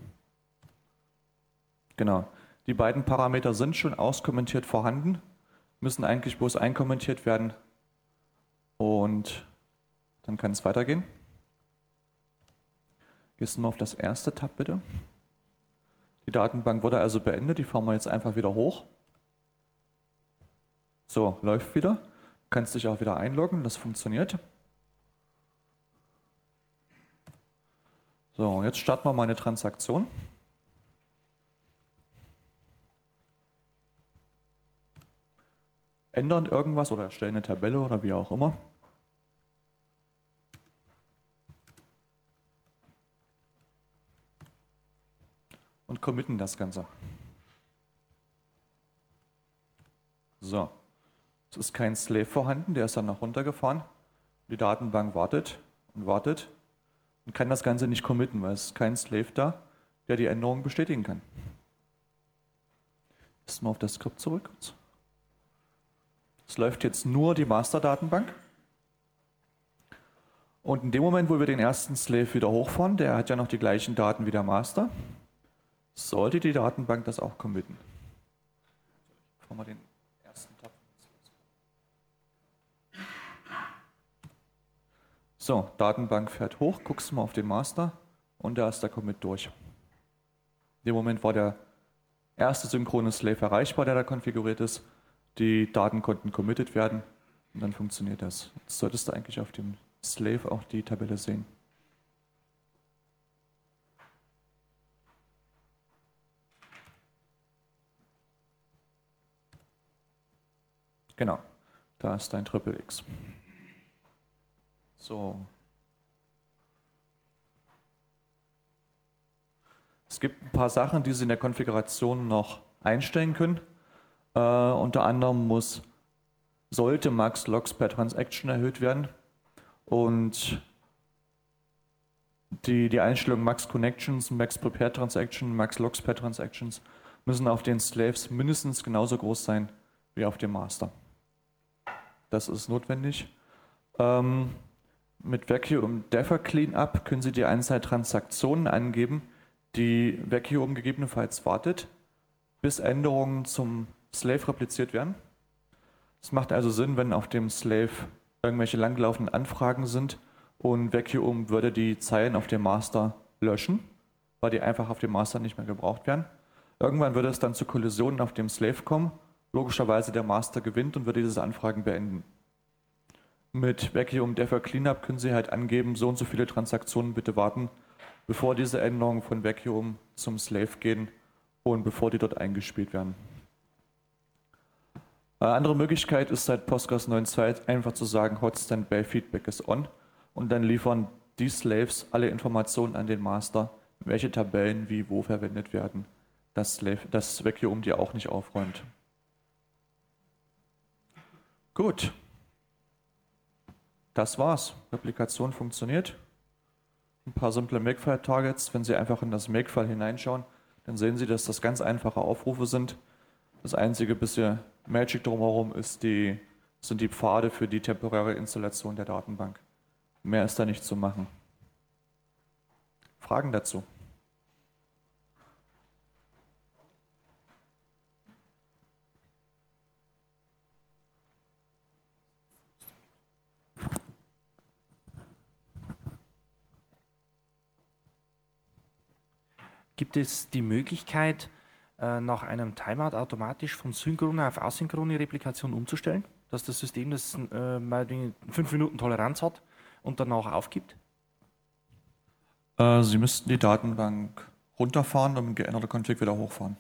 Genau, die beiden Parameter sind schon auskommentiert vorhanden, müssen eigentlich bloß einkommentiert werden und dann kann es weitergehen. Gehst du mal auf das erste Tab bitte. Die Datenbank wurde also beendet, die fahren wir jetzt einfach wieder hoch. So, läuft wieder. Du kannst dich auch wieder einloggen, das funktioniert. So, jetzt starten wir mal eine Transaktion. Ändern irgendwas oder erstellen eine Tabelle oder wie auch immer. Und committen das Ganze. So, es ist kein Slave vorhanden, der ist dann nach runtergefahren. Die Datenbank wartet und wartet und kann das Ganze nicht committen, weil es ist kein Slave da, der die Änderung bestätigen kann. Jetzt mal auf das Skript zurück. Es läuft jetzt nur die Master-Datenbank. Und in dem Moment, wo wir den ersten Slave wieder hochfahren, der hat ja noch die gleichen Daten wie der Master, sollte die Datenbank das auch committen. Fahren wir den ersten Tab. So, Datenbank fährt hoch, guckst du mal auf den Master und da ist der Commit durch. In dem Moment war der erste synchrone Slave erreichbar, der da konfiguriert ist. Die Daten konnten committed werden und dann funktioniert das. Jetzt solltest du eigentlich auf dem Slave auch die Tabelle sehen. Genau, da ist dein Triple X. So. Es gibt ein paar Sachen, die Sie in der Konfiguration noch einstellen können. Unter anderem sollte Max Logs per Transaction erhöht werden und die Einstellung Max Connections, Max Prepared Transaction, Max Logs per Transactions müssen auf den Slaves mindestens genauso groß sein wie auf dem Master. Das ist notwendig. Mit Vacuum Defer Cleanup können Sie die Anzahl Transaktionen angeben, die Vacuum gegebenenfalls wartet, bis Änderungen zum Slave repliziert werden. Es macht also Sinn, wenn auf dem Slave irgendwelche langlaufenden Anfragen sind und Vacuum würde die Zeilen auf dem Master löschen, weil die einfach auf dem Master nicht mehr gebraucht werden. Irgendwann würde es dann zu Kollisionen auf dem Slave kommen. Logischerweise der Master gewinnt und würde diese Anfragen beenden. Mit Vacuum Defer Cleanup können Sie halt angeben, so und so viele Transaktionen bitte warten, bevor diese Änderungen von Vacuum zum Slave gehen und bevor die dort eingespielt werden. Eine andere Möglichkeit ist seit Postgres 9.2 einfach zu sagen, Hot Standby Feedback ist on und dann liefern die Slaves alle Informationen an den Master, welche Tabellen wie wo verwendet werden, das Vacuum die auch nicht aufräumt. Gut. Das war's. Replikation funktioniert. Ein paar simple Makefile-Targets. Wenn Sie einfach in das Makefile hineinschauen, dann sehen Sie, dass das ganz einfache Aufrufe sind. Das einzige bisschen Magic drumherum sind die Pfade für die temporäre Installation der Datenbank. Mehr ist da nicht zu machen. Fragen dazu? Gibt es die Möglichkeit, nach einem Timeout automatisch von synchrone auf asynchrone Replikation umzustellen? Dass das System das meinetwegen 5 Minuten Toleranz hat und danach aufgibt? Sie müssten die Datenbank runterfahren und mit geänderter Config wieder hochfahren.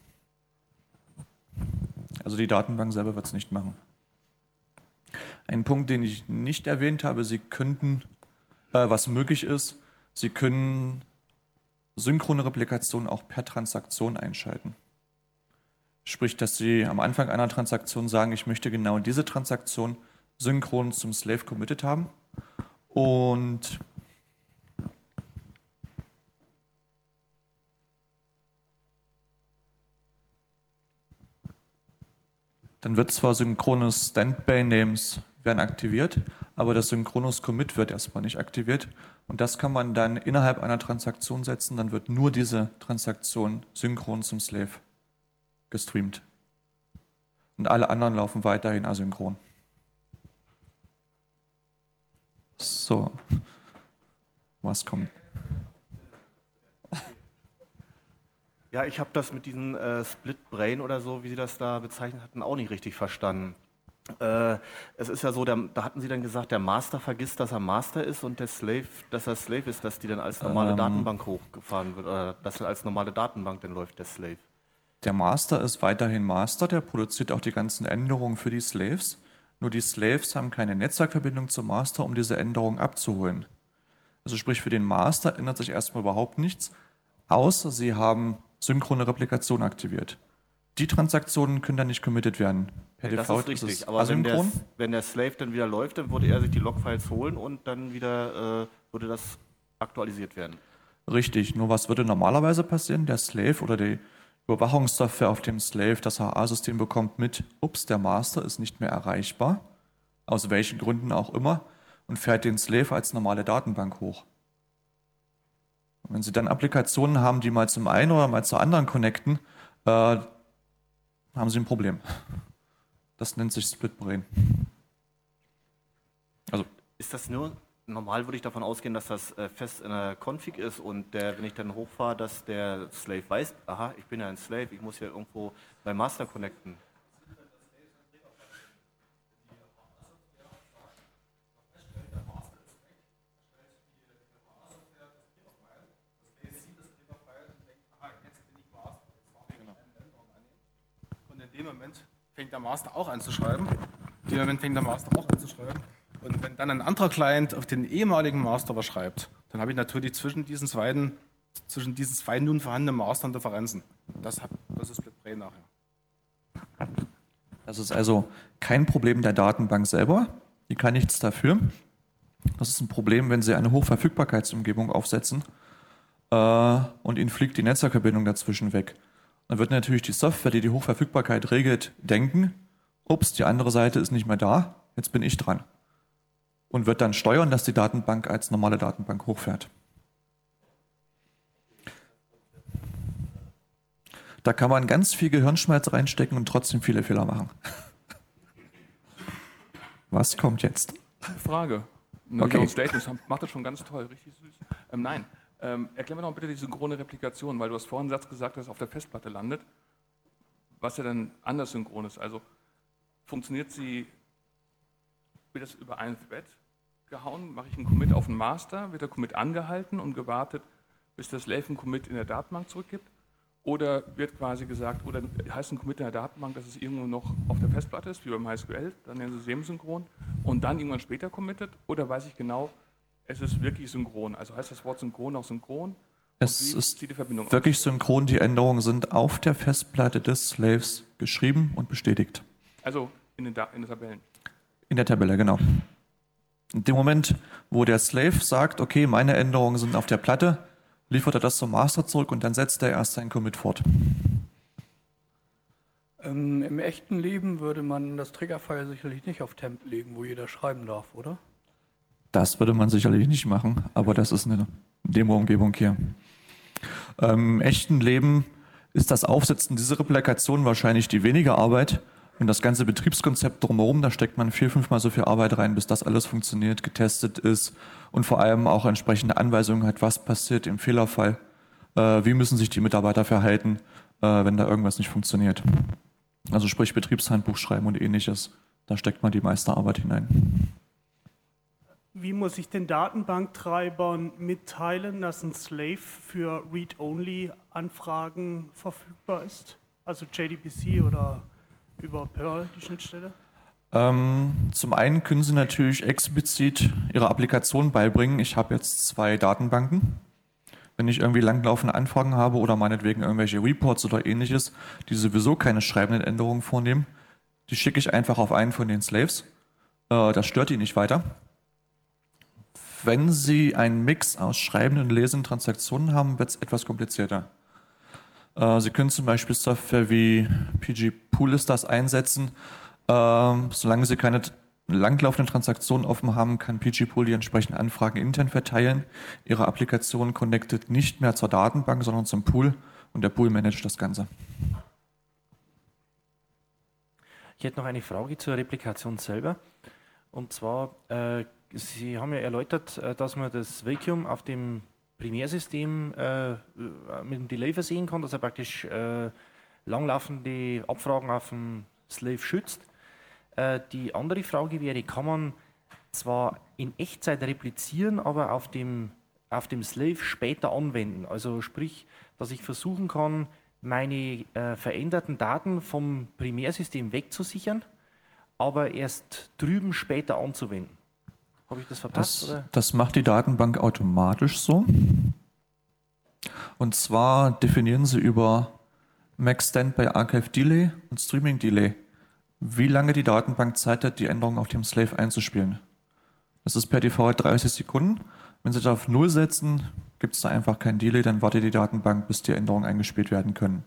Also die Datenbank selber wird es nicht machen. Ein Punkt, den ich nicht erwähnt habe, Sie könnten, was möglich ist, Sie können synchrone Replikation auch per Transaktion einschalten. Sprich, dass Sie am Anfang einer Transaktion sagen, ich möchte genau diese Transaktion synchron zum Slave committed haben und dann wird zwar synchrones Standby-Names werden aktiviert, aber das synchrones Commit wird erstmal nicht aktiviert. Und das kann man dann innerhalb einer Transaktion setzen, dann wird nur diese Transaktion synchron zum Slave gestreamt. Und alle anderen laufen weiterhin asynchron. So, was kommt? Ja, ich habe das mit diesem Split Brain oder so, wie Sie das da bezeichnet hatten, auch nicht richtig verstanden. Es ist ja so, da hatten Sie dann gesagt, der Master vergisst, dass er Master ist und der Slave, dass er Slave ist, dass die dann als normale Datenbank hochgefahren wird oder dass er als normale Datenbank dann läuft, der Slave. Der Master ist weiterhin Master, der produziert auch die ganzen Änderungen für die Slaves. Nur die Slaves haben keine Netzwerkverbindung zum Master, um diese Änderungen abzuholen. Also sprich, für den Master ändert sich erstmal überhaupt nichts, außer sie haben synchrone Replikation aktiviert. Die Transaktionen können dann nicht committed werden. Per Das Default ist richtig, es aber asynchron. wenn der Slave dann wieder läuft, dann würde er sich die Logfiles holen und dann wieder würde das aktualisiert werden. Richtig, nur was würde normalerweise passieren? Der Slave oder die Überwachungssoftware auf dem Slave, das HA-System bekommt mit, ups, der Master ist nicht mehr erreichbar, aus welchen Gründen auch immer, und fährt den Slave als normale Datenbank hoch. Und wenn Sie dann Applikationen haben, die mal zum einen oder mal zur anderen connecten, haben Sie ein Problem. Das nennt sich Split Brain. Also Ist das nur, normal würde ich davon ausgehen, dass das fest in der Config ist und wenn ich dann hochfahre, dass der Slave weiß, aha, ich bin ja ein Slave, ich muss ja irgendwo beim Master connecten. Und in dem Moment fängt der Master auch an zu schreiben. Und wenn dann ein anderer Client auf den ehemaligen Master was schreibt, dann habe ich natürlich zwischen diesen zwei nun vorhandenen Mastern Differenzen. Das ist Split Brain nachher. das ist also kein Problem der Datenbank selber, die kann nichts dafür. Das ist ein Problem, wenn Sie eine Hochverfügbarkeitsumgebung aufsetzen und Ihnen fliegt die Netzwerkverbindung dazwischen weg. Dann wird natürlich die Software, die die Hochverfügbarkeit regelt, denken, ups, die andere Seite ist nicht mehr da, jetzt bin ich dran. Und wird dann steuern, dass die Datenbank als normale Datenbank hochfährt. Da kann man ganz viel Gehirnschmalz reinstecken und trotzdem viele Fehler machen. Was kommt jetzt? Frage. Okay. Statements macht das schon ganz toll, richtig süß. Nein, erklär mir doch bitte die synchrone Replikation, weil du hast vorhin einen Satz gesagt, dass es auf der Festplatte landet, was ja dann anders synchron ist. Also funktioniert sie, wird das über ein Thread gehauen, mache ich einen Commit auf den Master, wird der Commit angehalten und gewartet, bis das Slave einen Commit in der Datenbank zurückgibt? Oder wird quasi gesagt, oder heißt ein Commit in der Datenbank, dass es irgendwo noch auf der Festplatte ist, wie beim MySQL, dann nennen sie es semsynchron und dann irgendwann später committet? Oder weiß ich genau, es ist wirklich synchron? Also heißt das Wort synchron auch synchron? Es wie ist sieht die Verbindung wirklich synchron, die Änderungen sind auf der Festplatte des Slaves geschrieben und bestätigt. Also in den Tabellen. In der Tabelle, genau. In dem Moment, wo der Slave sagt, okay, meine Änderungen sind auf der Platte, liefert er das zum Master zurück und dann setzt er erst seinen Commit fort. Im echten Leben würde man das Triggerfile sicherlich nicht auf Temp legen, wo jeder schreiben darf, oder? Das würde man sicherlich nicht machen, aber das ist eine Demo-Umgebung hier. Im echten Leben ist das Aufsetzen dieser Replikation wahrscheinlich die weniger Arbeit. Und das ganze Betriebskonzept drumherum, da steckt man 4-5 Mal so viel Arbeit rein, bis das alles funktioniert, getestet ist und vor allem auch entsprechende Anweisungen hat, was passiert im Fehlerfall, wie müssen sich die Mitarbeiter verhalten, wenn da irgendwas nicht funktioniert. Also sprich Betriebshandbuch schreiben und ähnliches, da steckt man die meiste Arbeit hinein. Wie muss ich den Datenbanktreibern mitteilen, dass ein Slave für Read-Only-Anfragen verfügbar ist? Also JDBC oder über Perl, die Schnittstelle? Zum einen können Sie natürlich explizit Ihre Applikation beibringen. Ich habe jetzt 2 Datenbanken. Wenn ich irgendwie langlaufende Anfragen habe oder meinetwegen irgendwelche Reports oder ähnliches, die sowieso keine schreibenden Änderungen vornehmen, die schicke ich einfach auf einen von den Slaves. Das stört die nicht weiter. Wenn Sie einen Mix aus schreibenden und lesenden Transaktionen haben, wird es etwas komplizierter. Sie können zum Beispiel Software wie PG Poolistas einsetzen. Solange Sie keine langlaufenden Transaktionen offen haben, kann PG Pool die entsprechenden Anfragen intern verteilen. Ihre Applikation connectet nicht mehr zur Datenbank, sondern zum Pool und der Pool managt das Ganze. Ich hätte noch eine Frage zur Replikation selber. Und zwar, Sie haben ja erläutert, dass man das Vacuum auf dem Primärsystem mit dem Delay versehen kann, dass er praktisch langlaufende Abfragen auf dem Slave schützt. Die andere Frage wäre, kann man zwar in Echtzeit replizieren, aber auf dem Slave später anwenden? Also sprich, dass ich versuchen kann, meine veränderten Daten vom Primärsystem wegzusichern, aber erst drüben später anzuwenden. Habe ich das verpasst? Oder? Das macht die Datenbank automatisch so. Und zwar definieren sie über Max Standby Archive Delay und Streaming Delay, wie lange die Datenbank Zeit hat, die Änderungen auf dem Slave einzuspielen. Das ist per Default 30 Sekunden. Wenn Sie da auf 0 setzen, gibt es da einfach kein Delay, dann wartet die Datenbank, bis die Änderungen eingespielt werden können.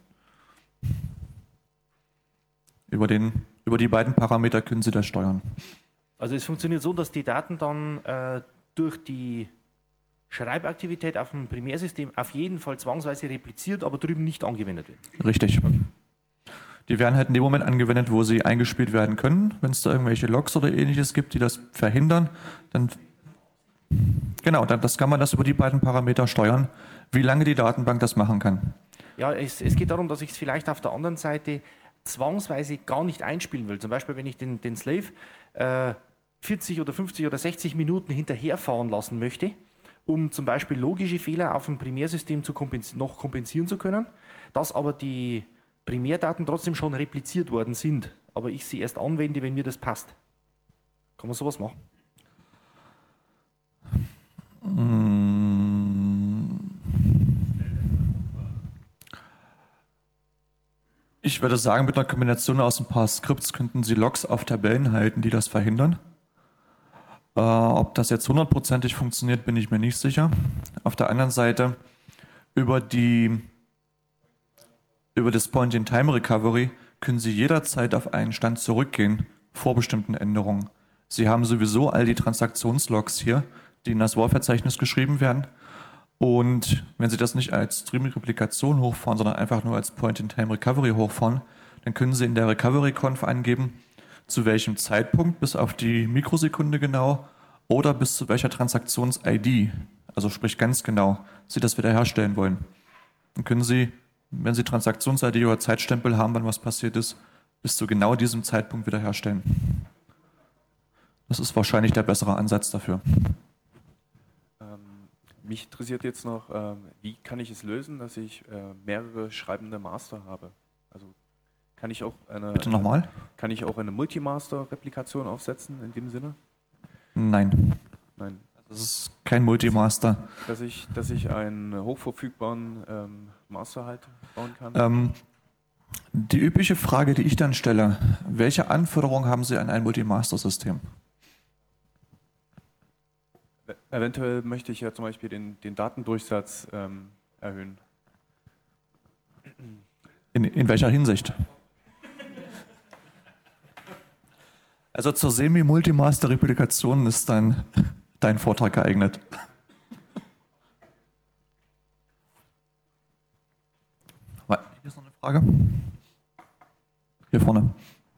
Über die beiden Parameter können Sie das steuern. Also es funktioniert so, dass die Daten dann durch die Schreibaktivität auf dem Primärsystem auf jeden Fall zwangsweise repliziert, aber drüben nicht angewendet werden. Richtig. Die werden halt in dem Moment angewendet, wo sie eingespielt werden können. Wenn es da irgendwelche Logs oder ähnliches gibt, die das verhindern, dann das kann man das über die beiden Parameter steuern, wie lange die Datenbank das machen kann. Ja, es geht darum, dass ich es vielleicht auf der anderen Seite zwangsweise gar nicht einspielen will. Zum Beispiel, wenn ich den Slave 40 oder 50 oder 60 Minuten hinterherfahren lassen möchte, um zum Beispiel logische Fehler auf dem Primärsystem noch kompensieren zu können, dass aber die Primärdaten trotzdem schon repliziert worden sind, aber ich sie erst anwende, wenn mir das passt. Kann man sowas machen? Ich würde sagen, mit einer Kombination aus ein paar Skripts könnten Sie Logs auf Tabellen halten, die das verhindern. Ob das jetzt 100%ig funktioniert, bin ich mir nicht sicher. Auf der anderen Seite, über das Point-in-Time-Recovery können Sie jederzeit auf einen Stand zurückgehen vor bestimmten Änderungen. Sie haben sowieso all die Transaktionslogs hier, die in das WAR-Verzeichnis geschrieben werden. Und wenn Sie das nicht als Streaming-Replikation hochfahren, sondern einfach nur als Point-in-Time-Recovery hochfahren, dann können Sie in der Recovery-Conf angeben, zu welchem Zeitpunkt, bis auf die Mikrosekunde genau, oder bis zu welcher Transaktions-ID, also sprich ganz genau, Sie das wiederherstellen wollen. Dann können Sie, wenn Sie Transaktions-ID oder Zeitstempel haben, wann was passiert ist, bis zu genau diesem Zeitpunkt wiederherstellen. Das ist wahrscheinlich der bessere Ansatz dafür. Mich interessiert jetzt noch, wie kann ich es lösen, dass ich mehrere schreibende Master habe? Also kann ich auch Bitte nochmal? Kann ich auch eine Multimaster-Replikation aufsetzen in dem Sinne? Nein. Nein. Das ist kein Multimaster. Dass ich einen hochverfügbaren Master halt bauen kann? Die übliche Frage, die ich dann stelle, welche Anforderungen haben Sie an ein Multimaster-System? Eventuell möchte ich ja zum Beispiel den Datendurchsatz erhöhen. In welcher Hinsicht? Also zur Semi-Multimaster-Replikation ist dein Vortrag geeignet. Hier ist noch eine Frage. Hier vorne.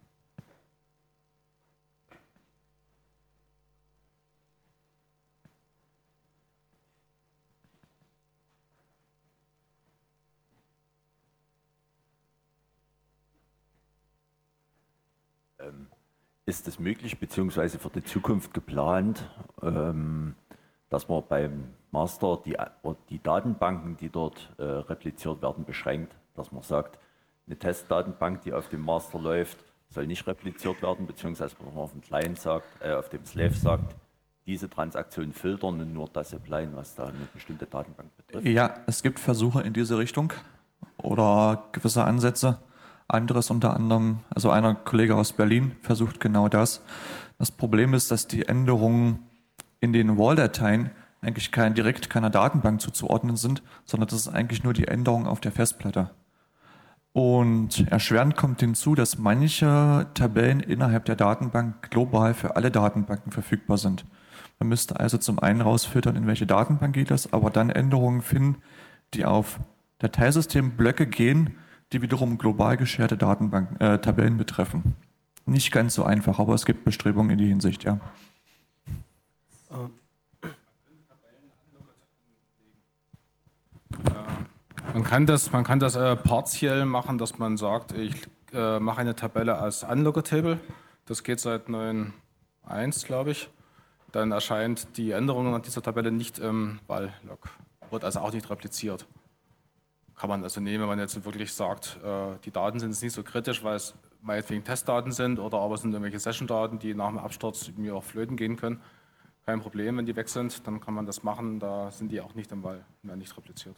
Ist es möglich, beziehungsweise für die Zukunft geplant, dass man beim Master die Datenbanken, die dort repliziert werden, beschränkt, dass man sagt, eine Testdatenbank, die auf dem Master läuft, soll nicht repliziert werden, beziehungsweise man auf dem Client sagt, auf dem Slave sagt, diese Transaktionen filtern und nur das applyen, was da eine bestimmte Datenbank betrifft? Ja, es gibt Versuche in diese Richtung oder gewisse Ansätze. Anderes unter anderem, also einer Kollege aus Berlin versucht genau das. Das Problem ist, dass die Änderungen in den WAL-Dateien eigentlich direkt keiner Datenbank zuzuordnen sind, sondern das ist eigentlich nur die Änderung auf der Festplatte. Und erschwerend kommt hinzu, dass manche Tabellen innerhalb der Datenbank global für alle Datenbanken verfügbar sind. Man müsste also zum einen rausfiltern, in welche Datenbank geht das, aber dann Änderungen finden, die auf Dateisystemblöcke gehen, die wiederum global gescherte Tabellen betreffen. Nicht ganz so einfach, aber es gibt Bestrebungen in die Hinsicht, ja. Man kann das partiell machen, dass man sagt, ich mache eine Tabelle als Unlogger-Table. Das geht seit 9.1, glaube ich. Dann erscheint die Änderung an dieser Tabelle nicht im Val-Log. Wird also auch nicht repliziert. Kann man also nehmen, wenn man jetzt wirklich sagt, die Daten sind jetzt nicht so kritisch, weil es meinetwegen Testdaten sind oder aber es sind irgendwelche Session-Daten, die nach dem Absturz mir auch flöten gehen können. Kein Problem, wenn die weg sind, dann kann man das machen. Da sind die auch nicht im Val, werden nicht repliziert.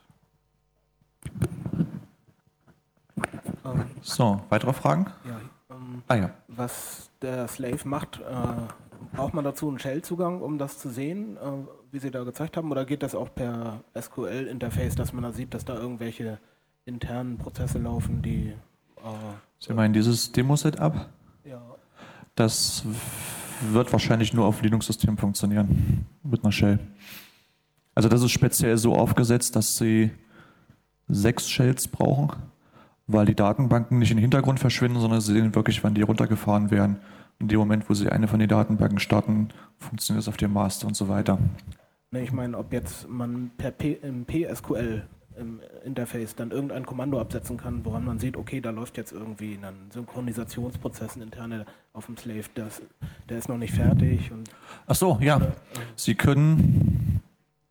So, weitere Fragen? Ja, was der Slave macht, braucht man dazu einen Shell-Zugang, um das zu sehen, wie Sie da gezeigt haben? Oder geht das auch per SQL-Interface, dass man da sieht, dass da irgendwelche internen Prozesse laufen, die... Sie meinen dieses Demo-Setup? Ja. Das wird wahrscheinlich nur auf Linux-Systemen funktionieren, mit einer Shell. Also das ist speziell so aufgesetzt, dass Sie 6 Shells brauchen, weil die Datenbanken nicht in den Hintergrund verschwinden, sondern Sie sehen wirklich, wann die runtergefahren werden. In dem Moment, wo Sie eine von den Datenbanken starten, funktioniert es auf dem Master und so weiter. Ne, ich meine, ob jetzt man im PSQL im Interface dann irgendein Kommando absetzen kann, woran man sieht, okay, da läuft jetzt irgendwie ein Synchronisationsprozess interne auf dem Slave, der ist noch nicht fertig. Und ach so, ja. Sie können...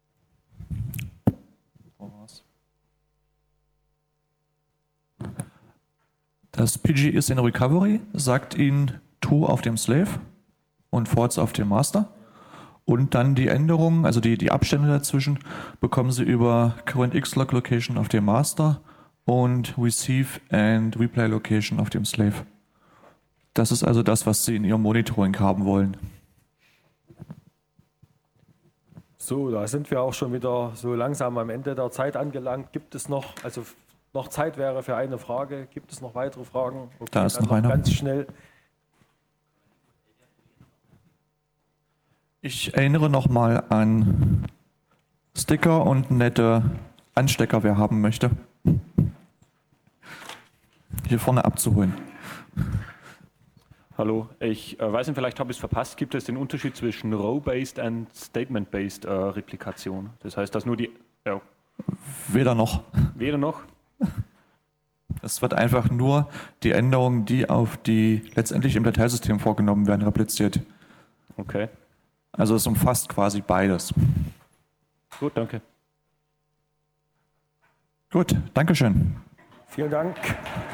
Das PG ist in Recovery, sagt Ihnen True auf dem Slave und False auf dem Master. Und dann die Änderungen, also die Abstände dazwischen, bekommen Sie über Current X-Log Location auf dem Master und Receive and Replay Location auf dem Slave. Das ist also das, was Sie in Ihrem Monitoring haben wollen. So, da sind wir auch schon wieder so langsam am Ende der Zeit angelangt. Gibt es noch, also noch Zeit wäre für eine Frage. Gibt es noch weitere Fragen? Okay, da ist dann noch einer. Ganz schnell. Ich erinnere nochmal an Sticker und nette Anstecker, wer haben möchte. Hier vorne abzuholen. Hallo, ich weiß nicht, vielleicht habe ich es verpasst. Gibt es den Unterschied zwischen Row-Based und Statement-Based Replikation? Das heißt, dass nur die... Ja. Weder noch. Weder noch? Es wird einfach nur die Änderungen, die auf die letztendlich im Dateisystem vorgenommen werden, repliziert. Okay. Also es umfasst quasi beides. Gut, danke. Gut, Dankeschön. Vielen Dank.